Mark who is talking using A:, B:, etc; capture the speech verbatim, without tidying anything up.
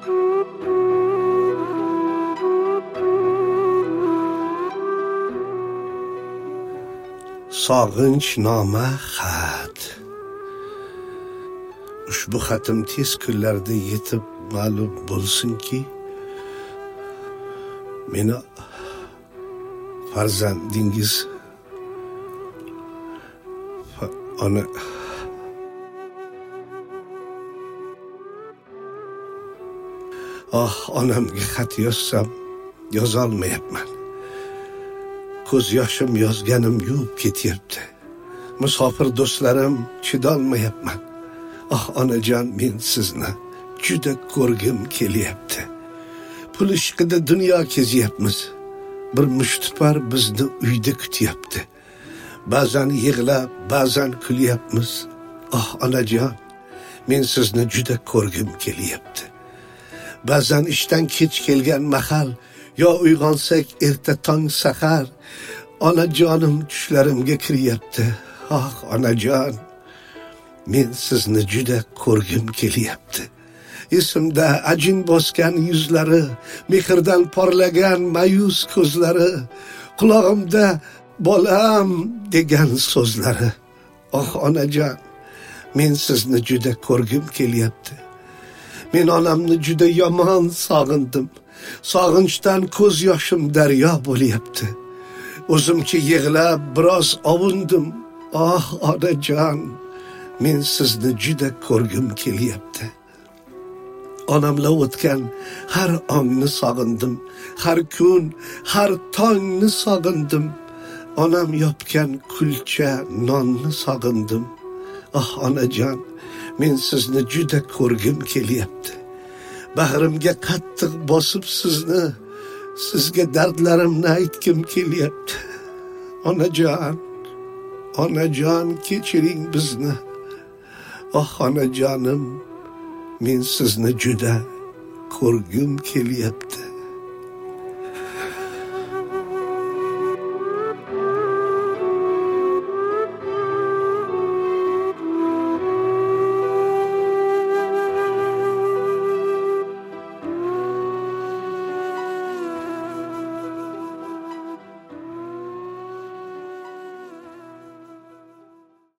A: Sog'inchnoma xat. Ushbu xatim tez kunlarda yetib ma'lum bo'lsinki, meni farzandingiz ona oh onamga xat yozsam yozolmayapman. Ko'z yoshim yozganim yuvib ketyapti. Musofir do'stlarim chidolmayapman. Ah onajon, men sizni juda ko'rgim kelyapti. Pul ishqida dunyo kezyapmiz. Bir mushtipar bizni uyda kutyapti. Ba'zan yig'lab, ba'zan kulyapmiz. Ah onajon, men sizni juda ko'rgim kelyapti. Ba'zan ishdan kech kelgan mahal, yo uyg'onsak erta tong sahar, onajonim tushlarimga kiryapti. Ah onajon, men sizni juda ko'rgim kelyapti. Esimda ajin bosgan yuzlari, mehrdan porlagan mayus ko'zlari, qulog'imda bolam degan so'zlari. Oh onajon, men sizni juda ko'rgim kelyapti. Men onamni juda yomon sog'indim. Sog'inchdan ko'z yoshim daryo bo'lyapti. O'zimcha yig'lab biroz ovundim. Ah onajon, men sizni juda ko'rgim kelyapti. Onamla o'tgan har ongni sog'indim. Har kun, har tongni sog'indim. Onam yopgan kulcha nonni sog'indim. Ah onajon, men sizni juda ko'rgim kelyapti. Bag'rimga qattiq bosib sizni, sizga dardlarimni aytgim kelyapti. Onajon, onajon, kechiring bizni. Oh onajonim, men sizni juda ko'rgim kelyapti.